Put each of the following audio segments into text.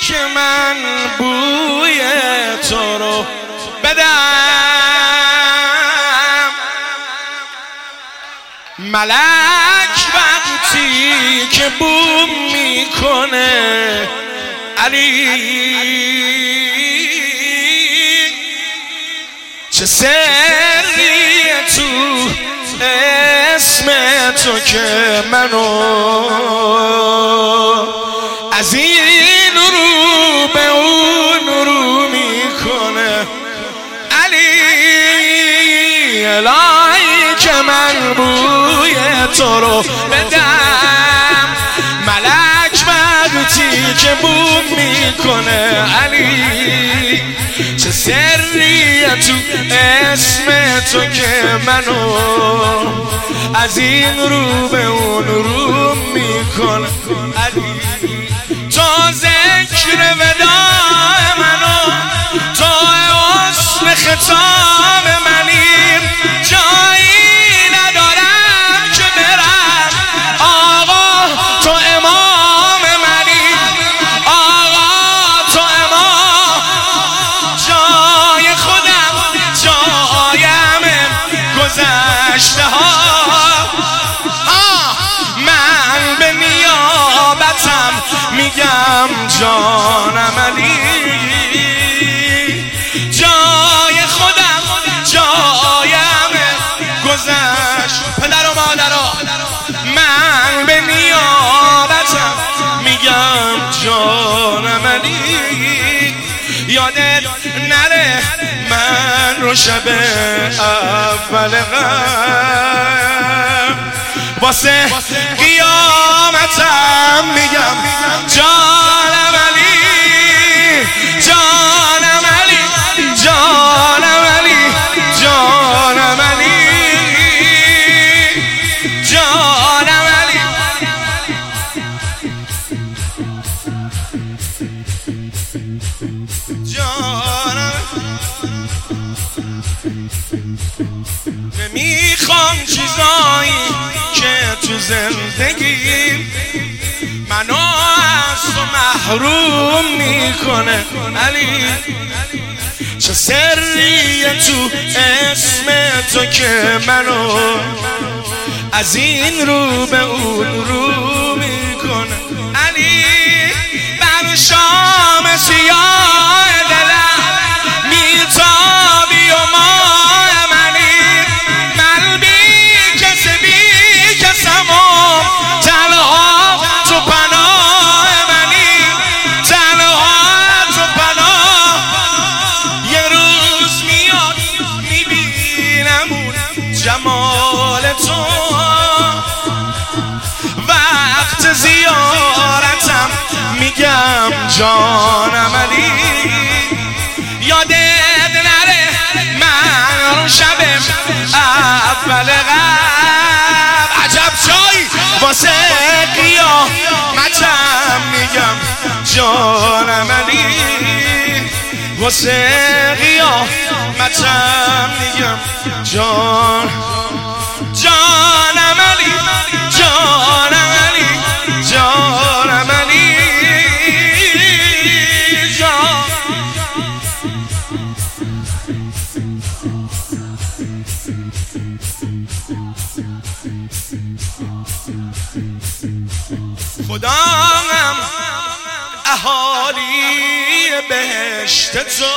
که من بوی تو رو بدم، ملک وقتی که بوم میکنه علی چه سری تو اسم تو که منو از این رو به اون رو میکنه علی الهی که من بوی تو رو بدم، ملک وقتی که بوم میکنه علی چه سری تو اسم تو که منو از این رو به اون رو میکنه علی تو ذکر وداع منو، تو حسن ختام منی، جایی ندارم که برم آقا تو امام منی، آقا تو امام، جای خودم جایم گذشته ها، من به نیابتم میگم جانم علی، جای خودم جایم گذشت پدر و مادرها، من به نیابتم میگم جانم علی، یادت نره من رو شب اول غم واسه قیامتم میگم جانم علی، جانم علی، جانم علی، جانم علی، جانم علی. نمیخوام چیزایی که تو زندگی منو از تو محروم میکنه علی، چه سری تو اسم تو که منو از این رو به اون رو میکنه علی، بر شام سیاه دلم میتابی و ماه منی، من بی کسم و تنها تو پناه منی، تنها تو پناه، یه روز میاد میبینم اون جمال تو، وقت زیارتم میگم جانم علی، یادت نره من شب اول غم عجب جایی واسه قیامتم میگم جانم علی، واسه قیامتم میگم جانم علی، جانم علی، جانم علی، خداهم اهالی بهشت تو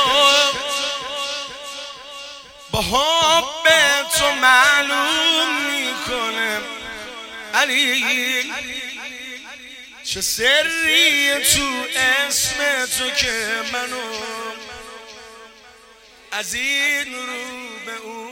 با حب تو معلوم میکنه علی، چه سری تو اسم تو که منو از این رو به اون